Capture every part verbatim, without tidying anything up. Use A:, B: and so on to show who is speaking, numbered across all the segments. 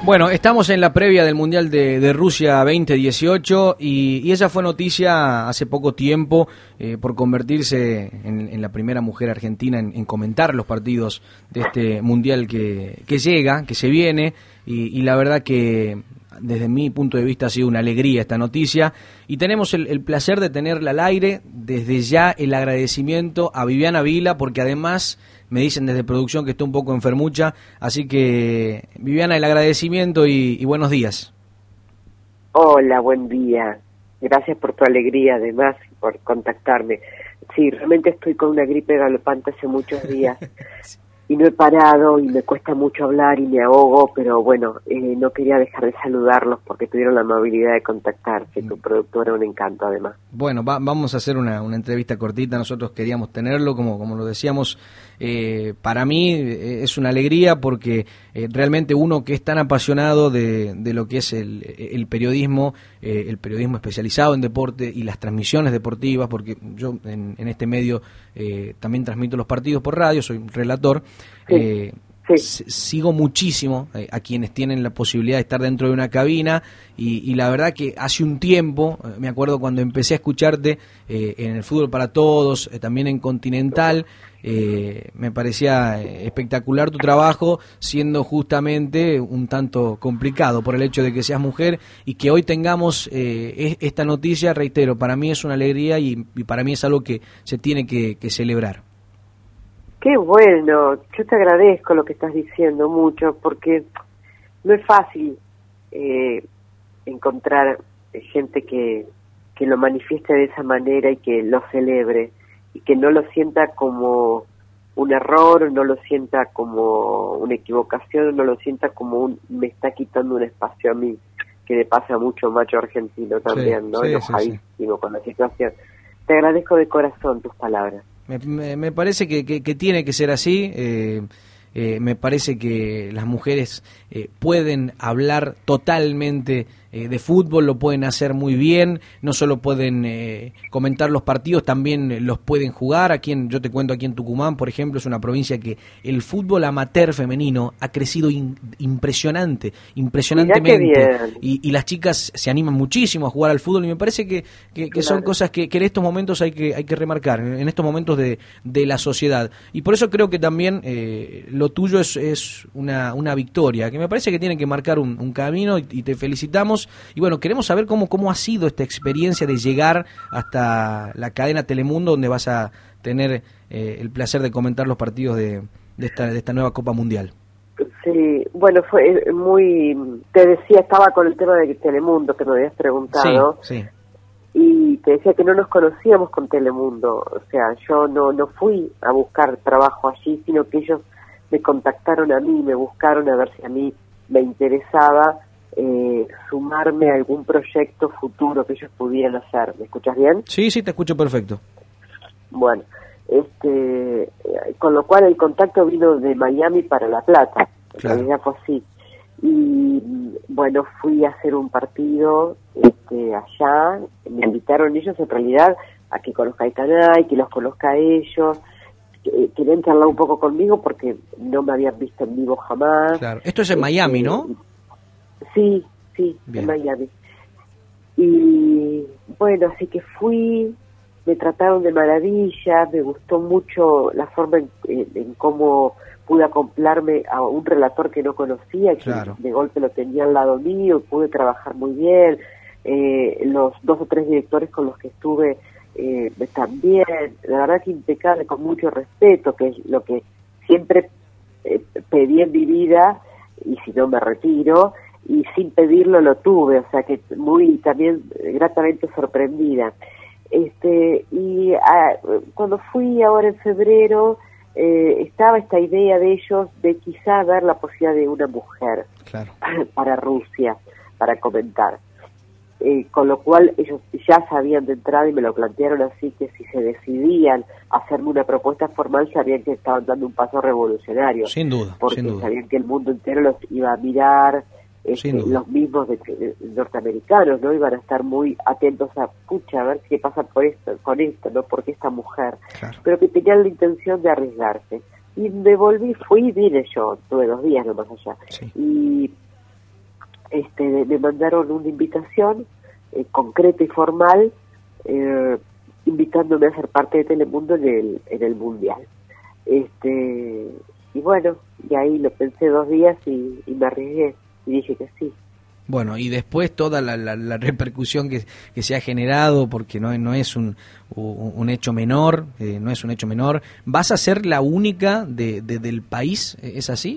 A: Bueno, estamos en la previa del Mundial de, de Rusia veinte dieciocho y, y ella fue noticia hace poco tiempo eh, por convertirse en, en la primera mujer argentina en, en comentar los partidos de este Mundial que, que llega, que se viene, y, y la verdad que desde mi punto de vista ha sido una alegría esta noticia, y tenemos el, el placer de tenerla al aire. Desde ya el agradecimiento a Viviana Vila, porque además me dicen desde producción que está un poco enfermucha, así que Viviana, el agradecimiento y, y buenos días.
B: Hola, buen día. Gracias por tu alegría, además, por contactarme. Sí, realmente estoy con una gripe galopante hace muchos días y no he parado y me cuesta mucho hablar y me ahogo, pero bueno, eh, no quería dejar de saludarlos porque tuvieron la amabilidad de contactarse. Tu productora es un encanto, además.
A: Bueno, va, vamos a hacer una, una entrevista cortita. Nosotros queríamos tenerlo, como, como lo decíamos. Eh, para mí eh, es una alegría porque eh, realmente uno que es tan apasionado de, de lo que es el, el periodismo, eh, el periodismo especializado en deporte y las transmisiones deportivas, porque yo en, en este medio eh, también transmito los partidos por radio, soy relator.
B: Sí.
A: Eh,
B: Sí.
A: Sigo muchísimo eh, a quienes tienen la posibilidad de estar dentro de una cabina y, y la verdad que hace un tiempo, eh, me acuerdo cuando empecé a escucharte eh, en el Fútbol para Todos, eh, también en Continental, eh, me parecía espectacular tu trabajo, siendo justamente un tanto complicado por el hecho de que seas mujer y que hoy tengamos eh, esta noticia. Reitero, para mí es una alegría y, y para mí es algo que se tiene que, que celebrar.
B: Qué bueno, yo te agradezco lo que estás diciendo mucho, porque no es fácil eh, encontrar gente que, que lo manifieste de esa manera y que lo celebre, y que no lo sienta como un error, no lo sienta como una equivocación, no lo sienta como un me está quitando un espacio a mí, que le pasa mucho macho argentino también,
A: sí,
B: ¿no?
A: Sí,
B: Enojadísimo
A: sí, sí.
B: con la situación. Te agradezco de corazón tus palabras.
A: Me, me, me parece que, que, que tiene que ser así. Eh, eh, me parece que las mujeres eh, pueden hablar totalmente eh, de fútbol, lo pueden hacer muy bien, no solo pueden eh, comentar los partidos, también los pueden jugar. Aquí en, yo te cuento, aquí en Tucumán, por ejemplo, es una provincia que el fútbol amateur femenino ha crecido in, impresionante, impresionantemente, y, y las chicas se animan muchísimo a jugar al fútbol, y me parece que, que, que claro. son cosas que, que en estos momentos hay que hay que remarcar, en estos momentos de, de la sociedad, y por eso creo que también eh, lo tuyo es, es una, una victoria, que me parece que tiene que marcar un, un camino, y, y te felicitamos. Y bueno, queremos saber cómo, cómo ha sido esta experiencia de llegar hasta la cadena Telemundo, donde vas a tener eh, el placer de comentar los partidos de, de, esta, de esta nueva Copa Mundial.
B: Sí, bueno, fue muy... Te decía, estaba con el tema de Telemundo, que me habías preguntado.
A: Sí, sí.
B: Y te decía que no nos conocíamos con Telemundo. O sea, yo no, no fui a buscar trabajo allí, sino que ellos me contactaron a mí, me buscaron a ver si a mí me interesaba eh, sumarme a algún proyecto futuro que ellos pudieran hacer. ¿Me escuchas bien?
A: Sí, sí, te escucho perfecto.
B: Bueno, este, con lo cual el contacto vino de Miami para La Plata.
A: Claro.
B: En realidad fue así. Y bueno, fui a hacer un partido este, allá, me invitaron ellos en realidad a que conozca el canal, que los conozca a ellos. Querían charlar un poco conmigo porque no me habían visto en vivo jamás.
A: Claro. Esto es en Miami, este, ¿no?
B: Sí, sí, Bien. En Miami. Y bueno, así que fui, me trataron de maravilla, me gustó mucho la forma en, en, en cómo pude acoplarme a un relator que no conocía, que claro. de golpe lo tenía al lado mío, pude trabajar muy bien. Eh, los dos o tres directores con los que estuve Eh, también, la verdad que impecable, con mucho respeto, que es lo que siempre eh, pedí en mi vida, y si no me retiro, y sin pedirlo lo tuve, o sea que muy también gratamente sorprendida. Este y ah, cuando fui ahora en febrero, eh, estaba esta idea de ellos de quizá dar la posibilidad de una mujer
A: claro.
B: para Rusia, para comentar. Eh, con lo cual ellos ya sabían de entrada y me lo plantearon así, que si se decidían a hacerme una propuesta formal, sabían que estaban dando un paso revolucionario.
A: Sin duda,
B: porque
A: sin duda.
B: sabían que el mundo entero los iba a mirar, este, los mismos de, de, norteamericanos, ¿no? Iban a estar muy atentos a, pucha, a ver qué pasa por esto, con esto, ¿no? Porque esta mujer,
A: claro.
B: pero que tenían la intención de arriesgarse. Y me volví, fui y vine yo, tuve dos días nomás allá.
A: Sí.
B: Y este, me mandaron una invitación eh, concreta y formal, eh, invitándome a ser parte de Telemundo en el, en el Mundial. Este, y bueno, y ahí lo pensé dos días y, y me arriesgué y dije que sí.
A: Bueno, y después toda la, la, la repercusión que, que se ha generado, porque no, no es un, un hecho menor, eh, no es un hecho menor. ¿Vas a ser la única de, de, del país? ¿Es así?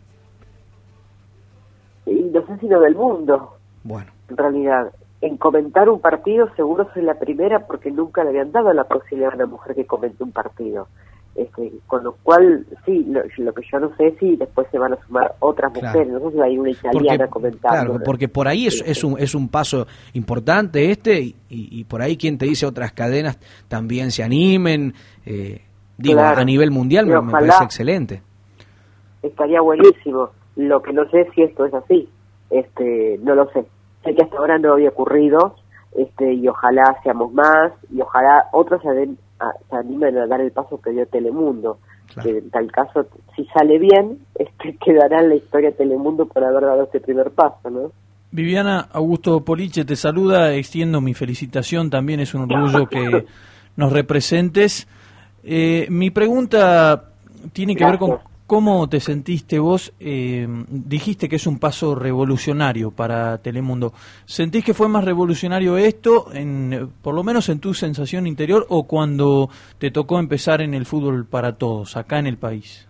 B: Y no sé si lo del mundo.
A: Bueno.
B: En realidad, en comentar un partido seguro soy la primera, porque nunca le habían dado la posibilidad a una mujer que comente un partido. Este, con lo cual, sí, lo, lo que yo no sé si después se van a sumar otras
A: claro.
B: mujeres, no sé si hay una italiana
A: porque,
B: comentando.
A: Claro, porque por ahí es, es, un, es un paso importante este, y, y por ahí quien te dice otras cadenas también se animen, eh, digo, claro. a nivel mundial me, me parece excelente.
B: Estaría buenísimo, lo que no sé si esto es así, este, no lo sé, sé que hasta ahora no había ocurrido, este, y ojalá seamos más, y ojalá otros se den A, se animen a dar el paso que dio Telemundo, claro. que en tal caso, si sale bien, este, quedará en la historia de Telemundo por haber dado este primer paso, ¿no?
C: Viviana, Augusto Poliche te saluda, extiendo mi felicitación, también es un orgullo que nos representes. Eh, mi pregunta tiene que Gracias. ver con cómo te sentiste vos, eh, dijiste que es un paso revolucionario para Telemundo. ¿Sentís que fue más revolucionario esto, en, por lo menos en tu sensación interior, o cuando te tocó empezar en el Fútbol para Todos, acá en el país?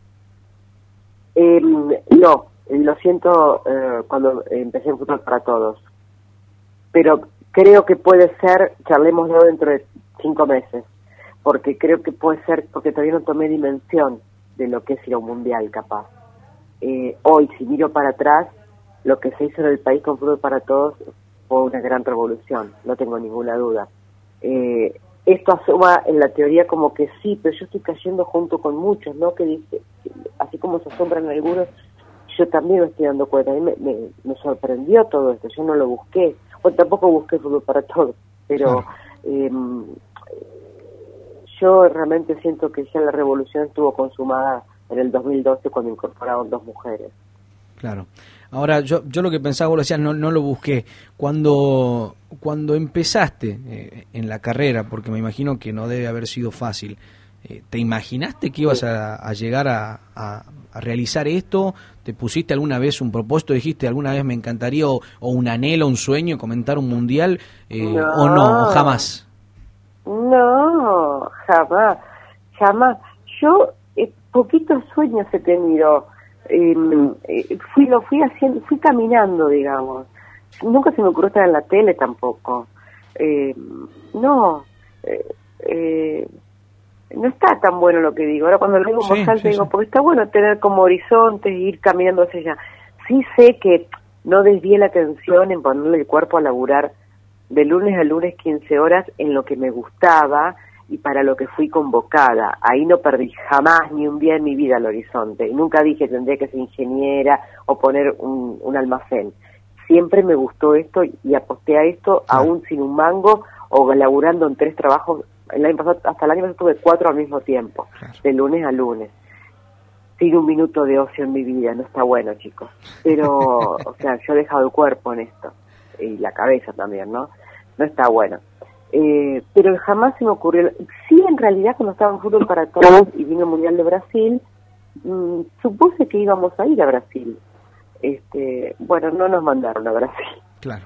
B: Eh, no, lo siento eh, cuando empecé en Fútbol para Todos, pero creo que puede ser, charlémoslo dentro de cinco meses, porque creo que puede ser, porque todavía no tomé dimensión de lo que es ir a un mundial, capaz. Eh, hoy, si miro para atrás, lo que se hizo en el país con Fútbol para Todos fue una gran revolución, no tengo ninguna duda. Eh, esto asoma en la teoría como que sí, pero yo estoy cayendo junto con muchos, ¿no? Que dice, así como se asombran algunos, yo también me estoy dando cuenta. A mí me, me, me sorprendió todo esto, yo no lo busqué, o tampoco busqué Fútbol para Todos, pero... Eh, yo realmente siento que ya la revolución estuvo consumada en el dos mil doce cuando incorporaron dos mujeres.
A: Claro. Ahora, yo yo lo que pensaba, vos lo decías, no, no lo busqué. Cuando cuando empezaste eh, en la carrera, porque me imagino que no debe haber sido fácil, eh, ¿te imaginaste que ibas sí. a, a llegar a, a, a realizar esto? ¿Te pusiste alguna vez un propósito? ¿Dijiste alguna vez me encantaría, o, o un anhelo, un sueño, comentar un mundial? Eh, no. ¿O no? ¿O jamás?
B: No, jamás, jamás. Yo eh, poquitos sueños he tenido. Eh, eh, fui lo fui haciendo, fui caminando, digamos. Nunca se me ocurrió estar en la tele tampoco. Eh, no, eh, eh, no está tan bueno lo que digo. Ahora cuando lo digo en voz alta sí, digo, sí. porque está bueno tener como horizontes e ir caminando hacia allá. Sí sé que no desvié la atención en ponerle el cuerpo a laburar de lunes a lunes quince horas en lo que me gustaba y para lo que fui convocada. Ahí no perdí jamás ni un día en mi vida el horizonte. Y nunca dije tendría que ser ingeniera o poner un, un almacén. Siempre me gustó esto y aposté a esto, sí. aún sin un mango o laburando en tres trabajos. El año pasado, hasta el año pasado tuve cuatro al mismo tiempo, claro. de lunes a lunes. Sin un minuto de ocio en mi vida, no está bueno, chicos. Pero, o sea, yo he dejado el cuerpo en esto. Y la cabeza también, ¿no? No está bueno. Eh, pero jamás se me ocurrió. Sí, en realidad, cuando estaba en Fútbol para Todos y vino el Mundial de Brasil, mmm, supuse que íbamos a ir a Brasil. Este, bueno, no nos mandaron a Brasil.
A: Claro.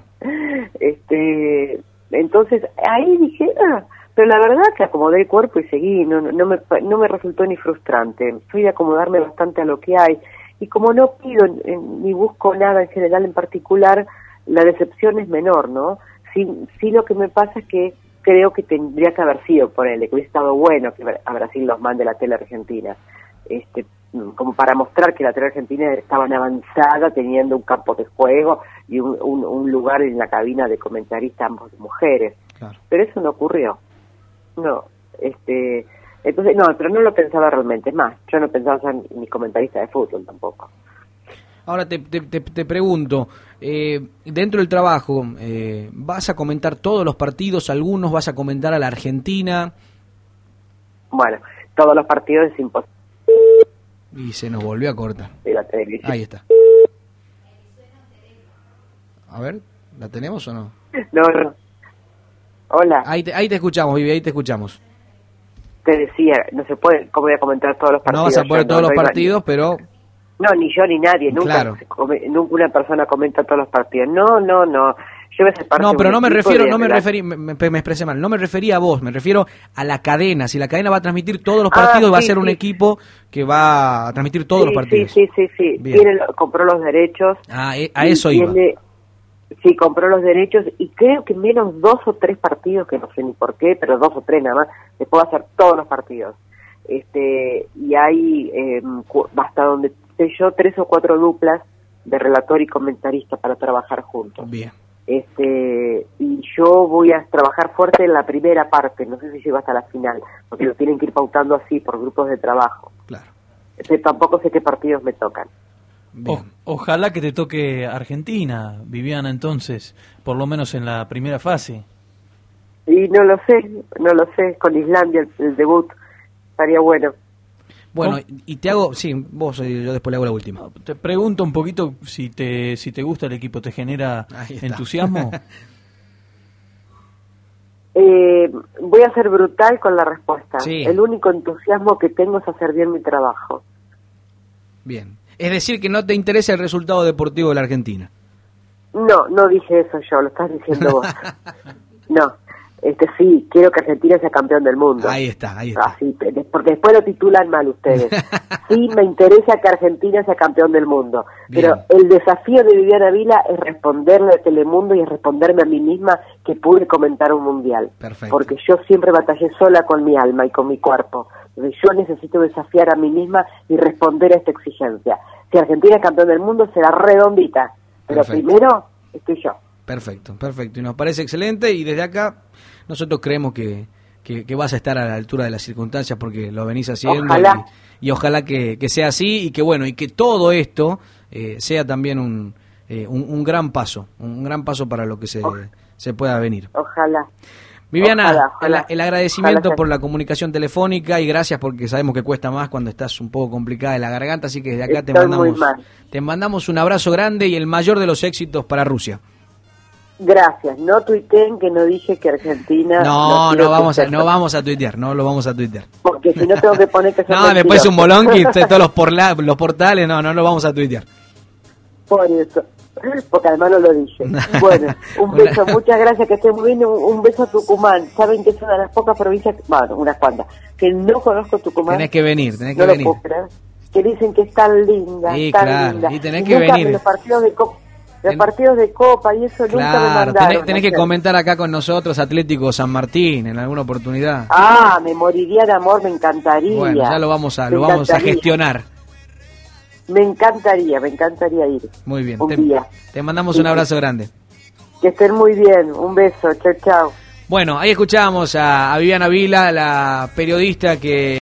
B: Este, entonces, ahí dije, ah, pero la verdad que acomodé el cuerpo y seguí. No, no, no, me, no me resultó ni frustrante. Soy de acomodarme bastante a lo que hay. Y como no pido ni busco nada en general en particular, la decepción es menor, ¿no? Sí, sí lo que me pasa es que creo que tendría que haber sido, por él, que hubiese estado bueno que a Brasil los mande la tele argentina, este, como para mostrar que la tele argentina estaba avanzada, teniendo un campo de juego y un, un, un lugar en la cabina de comentaristas ambos mujeres. Claro. Pero eso no ocurrió. No, este, entonces, no, pero no lo pensaba realmente. Es más, yo no pensaba ser ni comentarista de fútbol tampoco.
A: Ahora te, te, te, te pregunto, eh, dentro del trabajo, eh, ¿vas a comentar todos los partidos? ¿Algunos vas a comentar a la Argentina?
B: Bueno, todos los partidos es imposible.
A: Y se nos volvió a cortar.
B: De la televisión.
A: Ahí está. A ver, ¿la tenemos o no?
B: No, no. Hola.
A: Ahí te, ahí te escuchamos, Vivi, ahí te escuchamos.
B: Te decía, no se puede, ¿cómo voy a comentar todos los partidos?
A: No vas a poder
B: yo,
A: todos
B: no,
A: los
B: no
A: partidos, pero...
B: No, ni yo ni nadie, nunca,
A: Claro.
B: se come, nunca una persona comenta todos los partidos. No, no, no. Yo voy a ser parte
A: No, pero
B: de
A: no
B: un
A: me
B: equipo
A: refiero,
B: de
A: no me
B: la-
A: referí, me, me, me expresé mal, no me refería a vos, me refiero a la cadena. Si la cadena va a transmitir todos los
B: Ah,
A: partidos, va a
B: sí,
A: ser un
B: sí.
A: equipo que va a transmitir todos
B: sí,
A: los partidos.
B: Sí, sí, sí, sí.
A: Bien.
B: Tiene, lo- compró los derechos.
A: Ah, eh, a
B: y
A: eso iba.
B: tiene- Sí, compró los derechos y creo que menos dos o tres partidos, que no sé ni por qué, pero dos o tres nada más, se puede hacer todos los partidos. Este, y hay, eh, cu- hasta donde sé yo, tres o cuatro duplas de relator y comentarista para trabajar juntos.
A: Bien.
B: Este, y yo voy a trabajar fuerte en la primera parte, no sé si llego hasta la final, porque lo tienen que ir pautando así por grupos de trabajo.
A: Claro.
B: Este, tampoco sé qué partidos me tocan.
A: Bien.
C: O- ojalá que te toque Argentina, Viviana, entonces, por lo menos en la primera fase.
B: Y no lo sé, no lo sé, con Islandia el, el debut estaría bueno.
A: Bueno,
C: ¿Cómo?
A: y te hago, sí, vos, eh, yo después le hago la última.
C: Te pregunto un poquito si te si te gusta el equipo, ¿te genera
A: Ahí está.
C: entusiasmo?
B: Eh, voy a ser brutal con la respuesta.
A: Sí.
B: El único entusiasmo que tengo es hacer bien mi trabajo.
A: Bien. Es decir, que no te interesa el resultado deportivo de la Argentina.
B: No, no dije eso yo, lo estás diciendo vos. No, este sí, quiero que Argentina sea campeón del mundo.
A: Ahí está, ahí está.
B: Así, pe- porque después lo titulan mal ustedes. Sí, me interesa que Argentina sea campeón del mundo.
A: Bien.
B: Pero el desafío de Viviana Vila es responderle a Telemundo y es responderme a mí misma que pude comentar un mundial.
A: Perfecto.
B: Porque yo siempre batallé sola con mi alma y con mi cuerpo. Entonces yo necesito desafiar a mí misma y responder a esta exigencia. Si Argentina es campeón del mundo, será redondita. Pero
A: Perfecto.
B: primero estoy yo.
A: Perfecto, perfecto. Y nos parece excelente y desde acá nosotros creemos que, que, que vas a estar a la altura de las circunstancias porque lo venís haciendo.
B: Ojalá.
A: Y, y ojalá que, que sea así y que bueno, y que todo esto eh, sea también un, eh, un, un gran paso, un gran paso para lo que se,
B: Ojalá.
A: se pueda venir.
B: Ojalá.
A: Viviana,
B: Ojalá, ojalá.
A: el, el agradecimiento
B: Ojalá sea.
A: por la comunicación telefónica y gracias porque sabemos que cuesta más cuando estás un poco complicada de la garganta, así que desde acá te
B: Estoy muy
A: mandamos,
B: mal.
A: te mandamos un abrazo grande y el mayor de los éxitos para Rusia.
B: Gracias. No tuiteen que no dije que Argentina...
A: No,
B: quiero
A: no vamos a,
B: que-
A: no vamos a tuitear, no lo vamos a tuitear.
B: Porque si no tengo que poner que son
A: No, después un
B: mentirosos.
A: bolón que todos los, porla- los portales, no, no lo vamos a tuitear.
B: Por eso. Porque además no lo dije. Bueno, un beso.
A: Una-
B: Muchas gracias, que estén muy bien. Un, un beso a Tucumán. Saben que es una de las pocas provincias, bueno, unas cuantas, que no conozco Tucumán.
A: Tenés que venir, tenés que
B: no
A: venir.
B: lo puedo creer. Que dicen que es tan linda,
A: Sí,
B: tan
A: claro,
B: linda.
A: y tenés
B: Y
A: que
B: nunca
A: venir.
B: Los partidos de copa, los
A: Ten-
B: partidos de copa y eso nunca me
A: Claro,
B: mandaron.
A: tenés, tenés que
B: ayer.
A: comentar acá con nosotros Atlético San Martín en alguna oportunidad.
B: Ah, me moriría de amor, me encantaría.
A: Bueno, ya lo vamos a,
B: Me
A: lo vamos a
B: encantaría.
A: gestionar.
B: Me encantaría, me encantaría ir.
A: Muy bien.
B: Un
A: Te,
B: día.
A: te mandamos
B: Sí,
A: un
B: sí.
A: abrazo grande.
B: Que estén muy bien. Un beso. Chao, chao.
A: Bueno, ahí escuchábamos a, a Viviana Vila, la periodista que